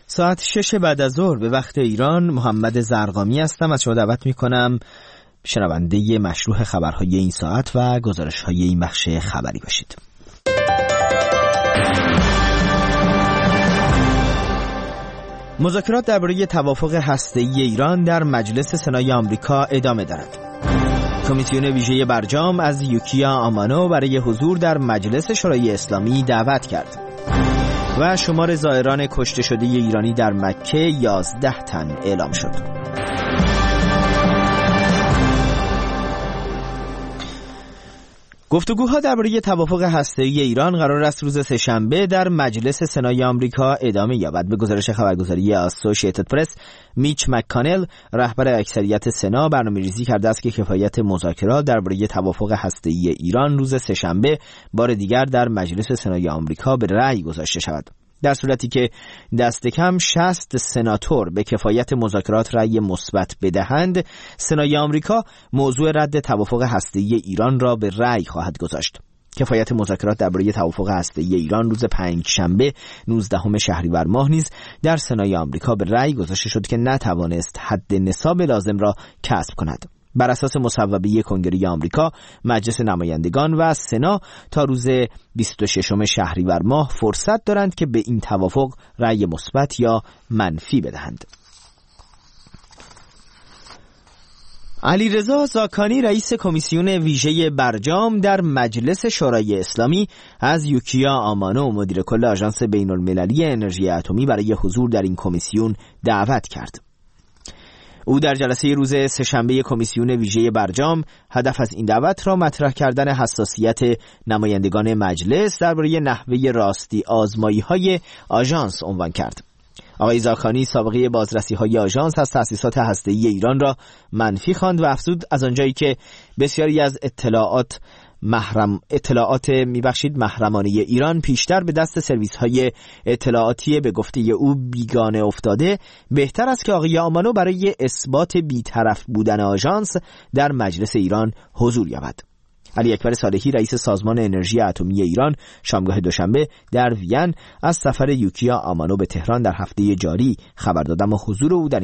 ساعت 6 بعد از ظهر به وقت ایران. محمد زرقامی هستم. از شما دعوت میکنم شنونده مشروح خبرهای این ساعت و گزارشهای این بخش خبری باشید. مذاکرات درباره توافق هسته‌ای ایران در مجلس سنای آمریکا ادامه دارد. کمیسیون ویژه برجام از یوکیا آمانو برای حضور در مجلس شورای اسلامی دعوت کرد. و شمار زائران کشته شده ایرانی در مکه 11 تن اعلام شد. گفتگوها درباره توافق هسته‌ای ایران قرار است روز سه‌شنبه در مجلس سنای آمریکا ادامه یابد. به گزارش خبرگزاری اسوسییتد پرس، میچ مککانل رهبر اکثریت سنا برنامه‌ریزی کرده است که کفایت مذاکرات درباره توافق هسته‌ای ایران روز سه‌شنبه بار دیگر در مجلس سنای آمریکا به رأی گذاشته شود. در صورتی که دست کم 60 سناتور به کفایت مذاکرات رأی مثبت بدهند، سنای آمریکا موضوع رد توافق هسته‌ای ایران را به رأی خواهد گذاشت. کفایت مذاکرات درباره توافق هسته‌ای ایران روز پنجشنبه 19 شهریور ماه نیز در سنای آمریکا به رأی گذاشته شد که نتوانست حد نصاب لازم را کسب کند. بر اساس مصوبه کنگره آمریکا، مجلس نمایندگان و سنا تا روز 26 شهریور ماه فرصت دارند که به این توافق رأی مثبت یا منفی بدهند. علیرضا زاکانی رئیس کمیسیون ویژه برجام در مجلس شورای اسلامی از یوکیا آمانو مدیر کل آژانس بین‌المللی انرژی اتمی برای حضور در این کمیسیون دعوت کرد. او در جلسه روز سه‌شنبه کمیسیون ویژه برجام هدف از این دعوت را مطرح کردن حساسیت نمایندگان مجلس درباره نحوه راستی آزمایی‌های آژانس عنوان کرد. آقای زاکانی سابقه بازرسی‌های آژانس از تأسیسات هسته‌ای ایران را منفی خواند و افزود از آنجایی که بسیاری از اطلاعات محرمانه ایران پیشتر به دست سرویس‌های اطلاعاتی به گفته او بیگانه افتاده، بهتر است که آقای آمانو برای اثبات بی‌طرف بودن آژانس در مجلس ایران حضور یابد. علی اکبر صالحی رئیس سازمان انرژی اتمی ایران شامگاه دوشنبه در وین از سفر یوکیا آمانو به تهران در هفته جاری خبر داد، اما حضور او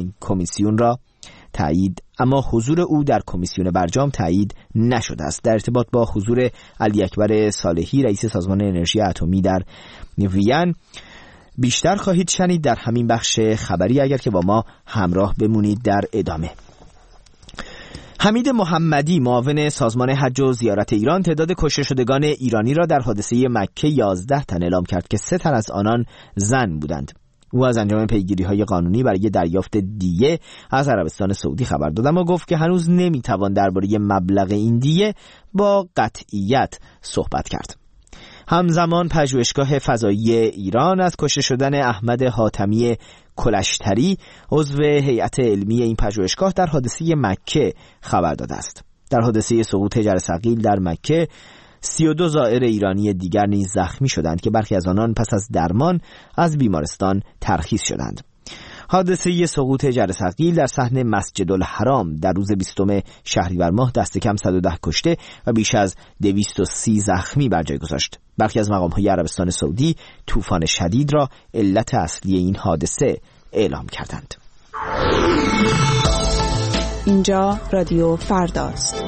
در کمیسیون برجام تایید نشده است. در ارتباط با حضور علی اکبر صالحی رئیس سازمان انرژی اتمی در وین بیشتر خواهید شنید در همین بخش خبری، اگر که با ما همراه بمونید در ادامه. حمید محمدی معاون سازمان حج و زیارت ایران تعداد کشته شدگان ایرانی را در حادثه مکه 11 تن اعلام کرد که 3 تن از آنان زن بودند. او از انجام پیگیری‌های قانونی برای دریافت دیه از عربستان سعودی خبر داد، اما گفت که هنوز نمیتوان درباره مبلغ این دیه با قطعیت صحبت کرد. همزمان پژوهشگاه فضایی ایران از کشته شدن احمد حاتمی کلشتری عضو هیئت علمی این پژوهشگاه در حادثه مکه خبر داده است. در حادثه سقوط جرثقیل در مکه 32 زائر ایرانی دیگر نیز زخمی شدند که برخی از آنان پس از درمان از بیمارستان ترخیص شدند. حادثه سقوط جرثقیل در صحن مسجد الحرام در روز 20 شهریور ماه دست کم 110 کشته و بیش از 230 زخمی بر جای گذاشت. برخی از مقام‌های عربستان سعودی طوفان شدید را علت اصلی این حادثه اعلام کردند. اینجا رادیو فرداست.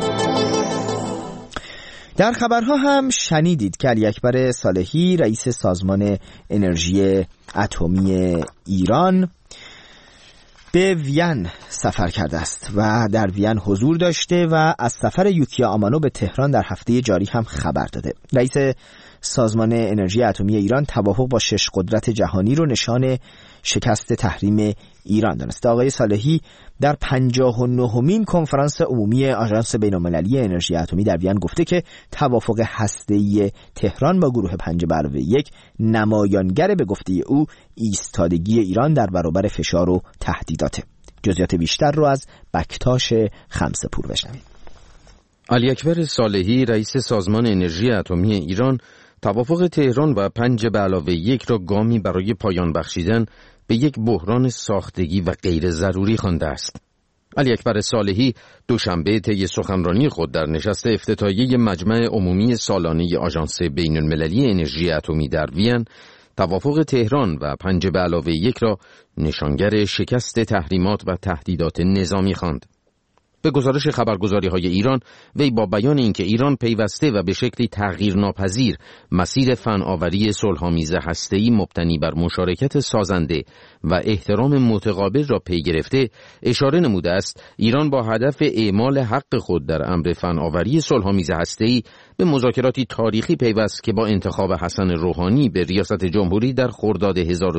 در خبرها هم شنیدید که علی اکبر صالحی رئیس سازمان انرژی اتمی ایران به وین سفر کرده است و در وین حضور داشته و از سفر یوکیا آمانو به تهران در هفته جاری هم خبر داده. رئیس سازمان انرژی اتمی ایران توافق با 6 قدرت جهانی رو نشان شکست تحریم ایران دانسته. آقای صالحی در 59مین کنفرانس عمومی آژانس بین‌المللی انرژی اتمی در وین گفته که توافق هسته‌ای تهران با گروه 5+1 نمایانگر به گفته او ایستادگی ایران در برابر فشار و تهدیدات. جزئیات بیشتر رو از بکتاش خمسه‌پور بشنوید. علی اکبر صالحی رئیس سازمان انرژی اتمی ایران توافق تهران و 5+1 را گامی برای پایان بخشیدن به یک بحران ساختگی و غیر ضروری خوانده است. علی اکبر صالحی دوشنبه طی سخنرانی خود در نشست افتتاحیه مجمع عمومی سالانه آژانس بین‌المللی انرژی اتمی در وین توافق تهران و 5+1 را نشانگر شکست تحریمات و تهدیدات نظامی خواند. به گزارش خبرگزاری‌های ایران، وی با بیان اینکه ایران پیوسته و به شکلی تغییرناپذیر مسیر فناوری صلح‌آمیز هسته‌ای مبتنی بر مشارکت سازنده و احترام متقابل را پی گرفته، اشاره نموده است ایران با هدف اعمال حق خود در امر فناوری صلح‌آمیز هسته‌ای به مذاکراتی تاریخی پیوست که با انتخاب حسن روحانی به ریاست جمهوری در خرداد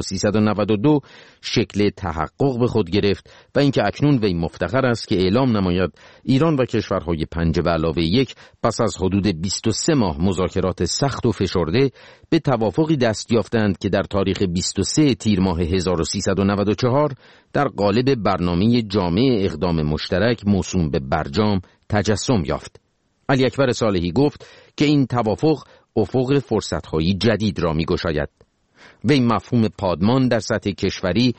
1392 شکل تحقق به خود گرفت و اینکه اکنون وی مفتخر است که اعلام نماید ایران و کشورهای 5+1 پس از حدود 23 ماه مذاکرات سخت و فشرده به توافقی دست یافتند که در تاریخ 23 تیر ماه 1394 در قالب برنامه جامع اقدام مشترک موسوم به برجام تجسم یافت. علی اکبر صالحی گفت که این توافق افق فرصت‌های جدید را می‌گشاید. وی مفهوم پادمان در سطح کشوری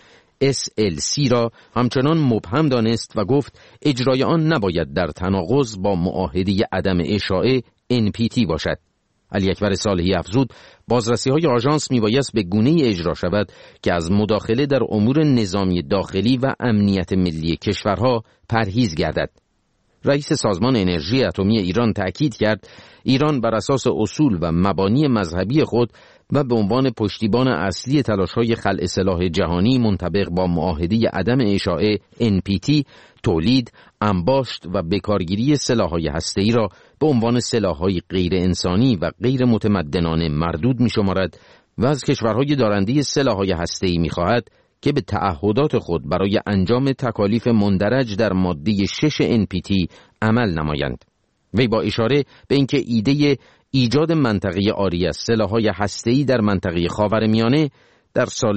SLC را همچنان مبهم دانست و گفت اجرای آن نباید در تناقض با معاهده عدم اشاعه NPT باشد. علی اکبر صالحی افزود بازرسی‌های آژانس میبایست به گونه‌ای اجرا شود که از مداخله در امور نظامی داخلی و امنیت ملی کشورها پرهیز گردد. رئیس سازمان انرژی اتمی ایران تأکید کرد ایران بر اساس اصول و مبانی مذهبی خود و به عنوان پشتیبان اصلی تلاش‌های خلع سلاح جهانی منطبق با معاهده عدم اشاعه NPT تولید، انباشت و بکارگیری سلاح‌های هسته‌ای را به عنوان سلاح‌های غیر انسانی و غیر متمدنانه مردود می‌شمارد و از کشورهای دارنده سلاح‌های هسته‌ای می‌خواهد که به تعهدات خود برای انجام تکالیف مندرج در ماده 6 NPT عمل نمایند. وی با اشاره به اینکه ایده ایجاد منطقه عاری از سلاح‌های هسته‌ای در منطقه خاورمیانه در سال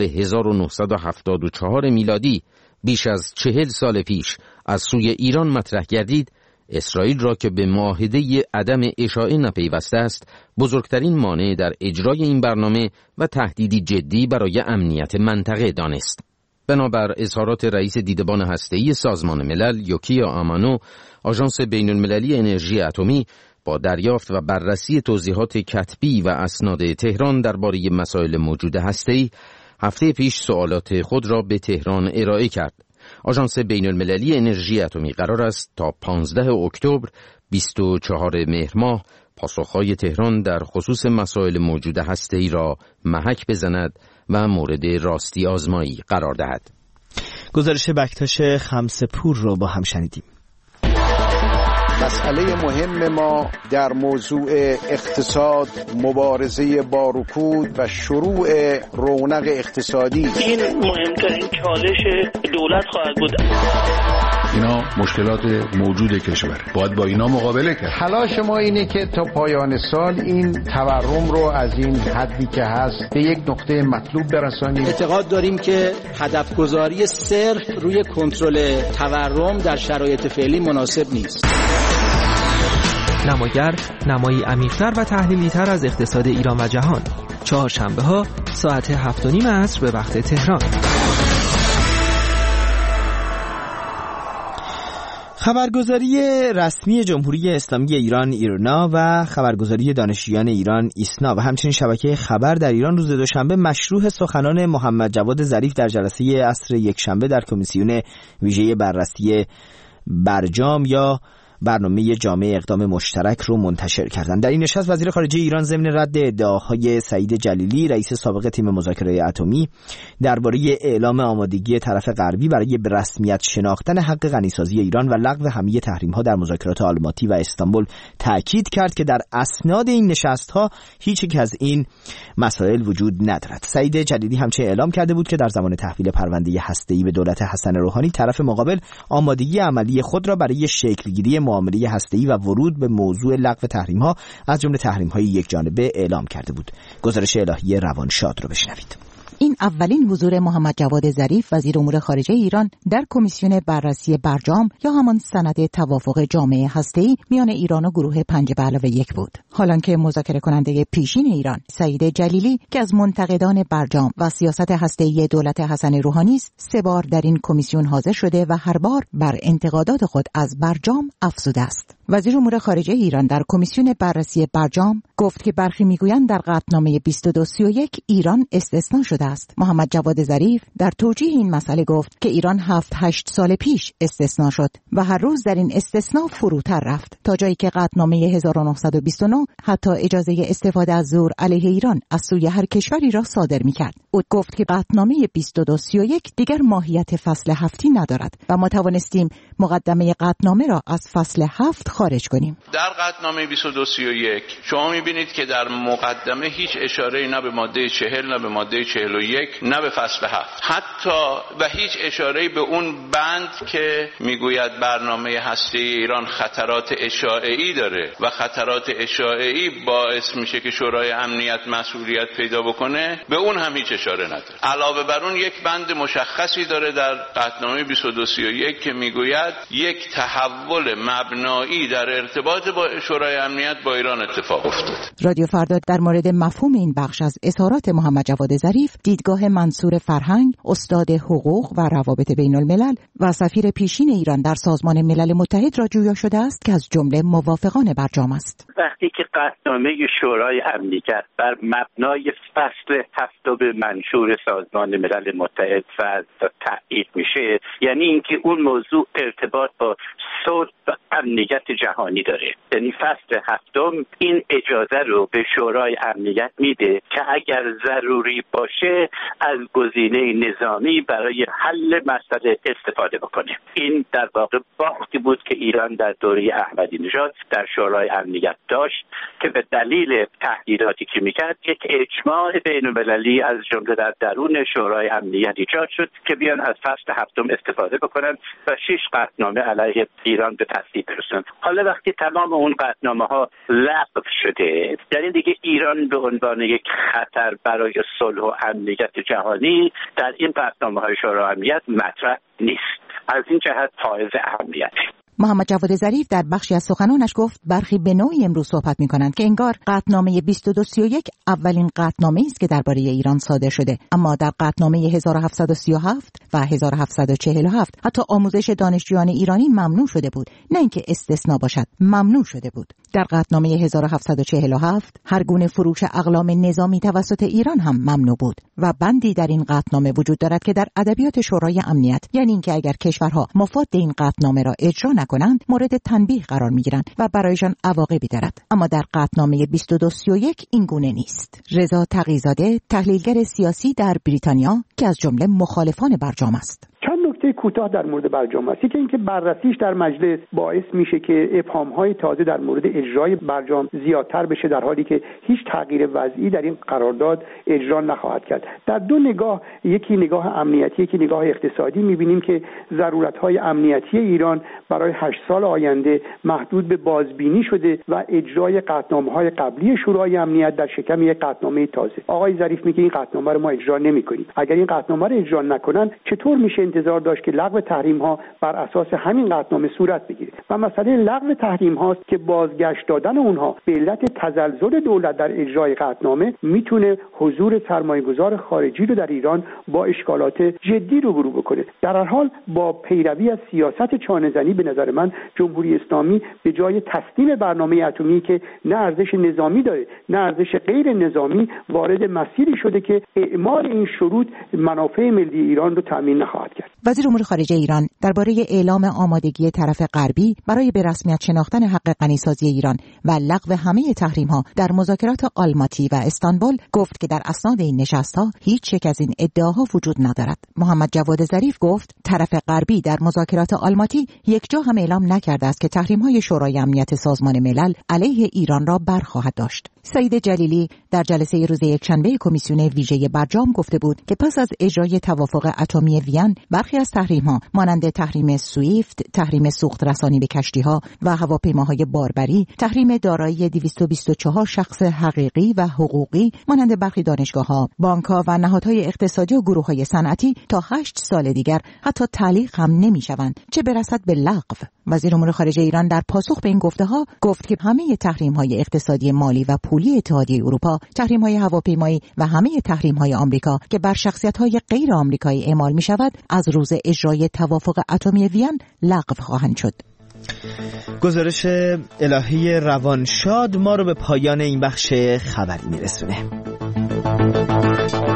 1974 میلادی بیش از 40 سال پیش از سوی ایران مطرح گردید، اسرائیل را که به معاهده عدم اشاعه نپیوسته است، بزرگترین مانع در اجرای این برنامه و تهدیدی جدی برای امنیت منطقه دانست. بنابر اظهارات رئیس دیدبان هسته‌ای سازمان ملل یوکیا آمانو، آژانس بین‌المللی انرژی اتمی با دریافت و بررسی توضیحات کتبی و اسناد تهران درباره مسائل موجود هسته‌ای هفته پیش سوالات خود را به تهران ارائه کرد. آژانس بین‌المللی انرژی اتمی قرار است تا 15 اکتبر 24 مهر ماه پاسخهای تهران در خصوص مسائل موجود هسته‌ای را محک بزند و مورد راستی آزمایی قرار دهد. گزارش بکتاش خمسپور رو با هم شنیدیم. مسئله مهم ما در موضوع اقتصاد، مبارزه با رکود و شروع رونق اقتصادی، این مهمترین چالش دولت خواهد بود. اینا مشکلات موجود کشور، باید با اینا مقابله کرد. تلاش ما اینه که تا پایان سال این تورم رو از این حدی که هست به یک نقطه مطلوب برسانیم. اعتقاد داریم که هدف گذاری صرف روی کنترل تورم در شرایط فعلی مناسب نیست. نماگر نمایی عمیق‌تر و تحلیلی‌تر از اقتصاد ایران و جهان، چهارشنبه‌ها ساعت 7:30 عصر به وقت تهران. خبرگزاری رسمی جمهوری اسلامی ایران ایرنا و خبرگزاری دانشجویان ایران ایسنا و همچنین شبکه خبر در ایران روز دوشنبه مشروح سخنان محمد جواد ظریف در جلسه عصر یکشنبه در کمیسیون ویژه بررسی برجام یا برنامه جامع اقدام مشترک رو منتشر کردند. در این نشست وزیر خارجه ایران ضمن رد ادعاهای سعید جلیلی رئیس سابق تیم مذاکره اتمی درباره اعلام آمادگی طرف غربی برای به رسمیت شناختن حق غنیسازی ایران و لغو همه تحریم‌ها در مذاکرات آلماتی و استانبول تاکید کرد که در اسناد این نشست‌ها هیچ یک از این مسائل وجود ندارد. سعید جلیلی همچنین اعلام کرده بود که در زمان تحویل پرونده هسته‌ای به دولت حسن روحانی طرف مقابل آمادگی عملی خود را برای شکل‌گیری معامله هسته‌ای و ورود به موضوع لغو تحریم‌ها از جمله تحریم‌های یکجانبه اعلام کرده بود. گزارش الهی روانشاد رو بشنوید. این اولین حضور محمد جواد ظریف وزیر امور خارجه ایران در کمیسیون بررسی برجام یا همان سند توافق جامع هسته‌ای میان ایران و گروه 5+1 بود. حالانکه مذاکره کننده پیشین ایران سعید جلیلی که از منتقدان برجام و سیاست هسته‌ای دولت حسن روحانی است، 3 بار در این کمیسیون حاضر شده و هر بار بر انتقادات خود از برجام افزوده است. وزیر امور خارجه ایران در کمیسیون بررسی برجام گفت که برخی میگویند در قطعنامه 2231 ایران استثناء شده است. محمد جواد ظریف در توجیه این مسئله گفت که ایران 7-8 سال پیش استثناء شد و هر روز در این استثناء فروتر رفت تا جایی که قطعنامه 1929 حتی اجازه استفاده از زور علیه ایران از سوی هر کشوری را صادر می‌کرد. او گفت که قطعنامه 2231 دیگر ماهیت فصل 7 ندارد و ما توانستیم مقدمه قطعنامه را از فصل 7 خارج کنیم. در قطعنامه 2231 شما می‌بینید که در مقدمه هیچ اشاره‌ای نه به ماده 40 نه به ماده 41 نه به فصل 7 حتی و هیچ اشاره‌ای به اون بند که میگوید برنامه هسته ایران خطرات اشاعه‌ای داره و خطرات اشاعه‌ای باعث میشه که شورای امنیت مسئولیت پیدا بکنه، به اون هم هیچ اشاره نداره. علاوه بر اون یک بند مشخصی داره در قطعنامه 2231 که میگوید یک تحول مبنایی در ارتباط با شورای امنیت با ایران اتفاق افتاد. رادیو فردا در مورد مفهوم این بخش از اظهارات محمد جواد ظریف دیدگاه منصور فرهنگ، استاد حقوق و روابط بین الملل و سفیر پیشین ایران در سازمان ملل متحد را جویا شده است که از جمله موافقان برجام است. وقتی که قطعنامه شورای امنیت بر مبنای فصل 7 منشور سازمان ملل متحد تایید میشه، یعنی اینکه اون موضوع ارتباط با صلح و امنیت جهانی داره. یعنی فصل 7 این اجازه رو به شورای امنیت میده که اگر ضروری باشه از گزینه نظامی برای حل مسئله استفاده بکنه. این در واقع باختی بود که ایران در دوره احمدی نژاد در شورای امنیت داشت که به دلیل تهدیداتی که میکرد یک اجماع بین‌المللی از جمله در درون شورای امنیت ایجاد شد که بیان از فصل 7 استفاده بکنن و 6 قطعنامه علیه ایران به تصویب برسونن. حالا وقتی تمام اون قطعنامه‌ها لغو شده، یعنی دیگه ایران به عنوان یک خطر برای صلح و امنیت جهانی در این قطعنامه‌های شورای امنیت مطرح نیست. از این جهت حائز اهمیته. محمد جواد ظریف در بخشی از سخنانش گفت برخی به نوعی امروز صحبت می‌کنند که انگار قطعنامه 2231 اولین قطعنامه‌ای است که درباره ایران صادر شده، اما در قطعنامه 1737 و 1747 حتی آموزش دانشجویان ایرانی ممنوع شده بود، نه اینکه استثناء باشد، ممنوع شده بود. در قطعنامه 1747 هر گونه فروش اقلام نظامی توسط ایران هم ممنوع بود و بندی در این قطعنامه وجود دارد که در ادبیات شورای امنیت، یعنی اینکه اگر کشورها مفاد این قطعنامه را اجرا نکنند مورد تنبیه قرار میگیرند و برایشان عواقبی دارد. اما در قطعنامه 2231 این گونه نیست. رضا تقی‌زاده، تحلیلگر سیاسی در بریتانیا که از جمله مخالفان برجام است. چند نکته کوتاه در مورد برجام است. یکی اینکه بررسیش در مجلس باعث میشه که ابهام‌های تازه در مورد اجرای برجام زیادتر بشه، در حالی که هیچ تغییر وضعی در این قرارداد اجرا نخواهد کرد. در دو نگاه، یکی نگاه امنیتی، یکی نگاه اقتصادی، می‌بینیم که ضرورت‌های امنیتی ایران برای 8 سال آینده محدود به بازبینی شده و اجرای قطعنامه‌های قبلی شورای امنیت در شکم یک قطعنامه تازه. آقای ظریف میگه این قطعنامه رو ما اجرا نمی‌کنیم. اگر این قطعنامه رو اجرا نکنن چطور میشه انتظار داشت که لغو تحریم ها بر اساس همین قطعنامه صورت بگیره؟ و مسئله لغو تحریم هاست که بازگشت دادن اونها به علت تزلزل دولت در اجرای قطعنامه میتونه حضور سرمایه‌گذار خارجی رو در ایران با اشکالات جدی روبرو بکنه. در هر حال با پیروی از سیاست چانه‌زنی به نظر من جمهوری اسلامی به جای تسلیم برنامه اتمی که نه ارزش نظامی داره نه ارزش غیر نظامی، وارد مسیری شده که اعمال این شروط منافع ملی ایران رو تامین نخواهد کرد. وزیر امور خارجه ایران درباره اعلام آمادگی طرف غربی برای به رسمیت شناختن حق غنیسازی ایران و لغو همه تحریم‌ها در مذاکرات آلماتی و استانبول گفت که در اسناد این نشست‌ها هیچ یک از این ادعاها وجود ندارد. محمد جواد ظریف گفت طرف غربی در مذاکرات آلماتی یکجا هم اعلام نکرده است که تحریم‌های شورای امنیت سازمان ملل علیه ایران را برخواهد داشت. سعید جلیلی در جلسه روز یکشنبه کمیسیون ویژه برجام گفته بود که پس از اجرای توافق اتمی وین برخی از تحریم‌ها مانند تحریم سویفت، تحریم سوخت رسانی به کشتی‌ها و هواپیماهای باربری، تحریم دارایی 224 شخص حقیقی و حقوقی مانند برخی دانشگاه‌ها، بانک‌ها و نهادهای اقتصادی و گروه‌های صنعتی تا 8 سال دیگر حتی تعلیق هم نمی‌شوند، چه برسد به لغو. وزیر امور خارجه ایران در پاسخ به این گفته‌ها گفت که همه تحریم‌های اقتصادی، مالی و پولی اتحادیه اروپا، تحریم‌های هواپیمایی و همه تحریم‌های آمریکا که بر شخصیت‌های غیر آمریکایی اعمال می‌شود از روز اجرای توافق اتمی وین لغو خواهند شد. گزارش الهی روانشاد ما رو به پایان این بخش خبری میرسونه.